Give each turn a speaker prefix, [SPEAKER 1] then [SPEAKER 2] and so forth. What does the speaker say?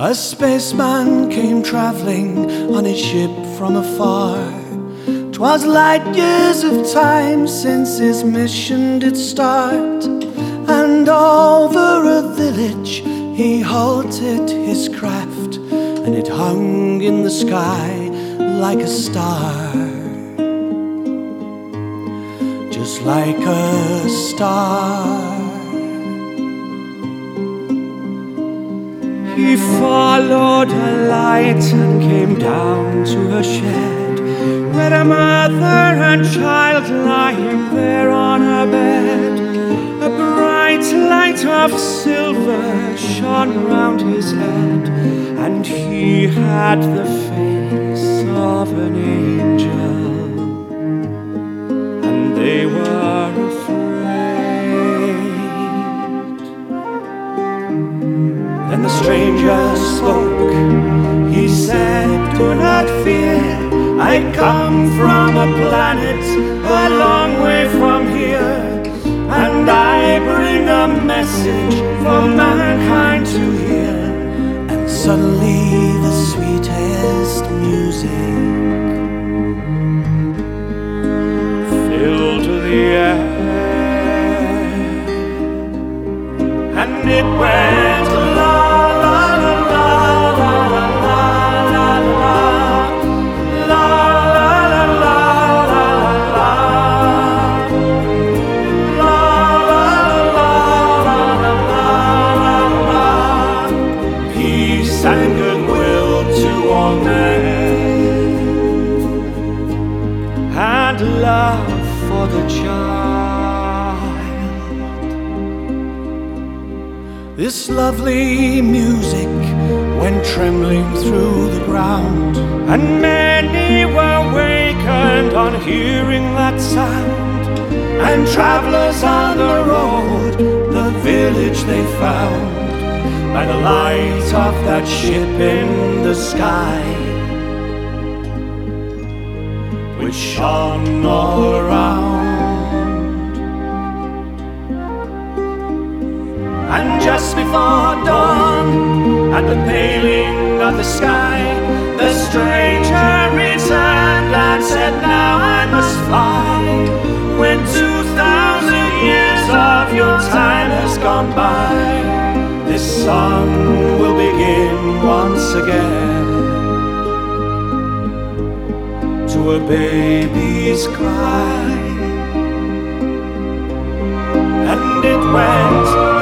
[SPEAKER 1] A spaceman came travelling on his ship from afar. 'Twas light years of time since his mission did start, and over a village he halted his craft, and it hung in the sky like a star, just like a star.
[SPEAKER 2] He followed a light and came down to a shed, where a mother and child lying there on a bed. A bright light of silver shone round his head, and he had the face of an angel, and they were afraid.
[SPEAKER 1] Then the stranger spoke, he said, "Do not fear, I come from a planet a long way from here, and I bring a message for mankind to hear." And suddenly the sweetest music
[SPEAKER 2] filled the air,
[SPEAKER 1] and it went la la la la la la la la la la la. Peace and goodwill to all men,
[SPEAKER 2] and love for the child.
[SPEAKER 1] This lovely music went trembling through the ground,
[SPEAKER 2] And many were wakened on hearing that sound.
[SPEAKER 1] and travelers on the road the village they found, by the light of that ship in the sky, which shone all around. And just before dawn, at the paling of the sky, the stranger returned and said, "Now I must fly. When 2,000 years of your time has gone by, this song will begin once again, to a baby's cry." And it went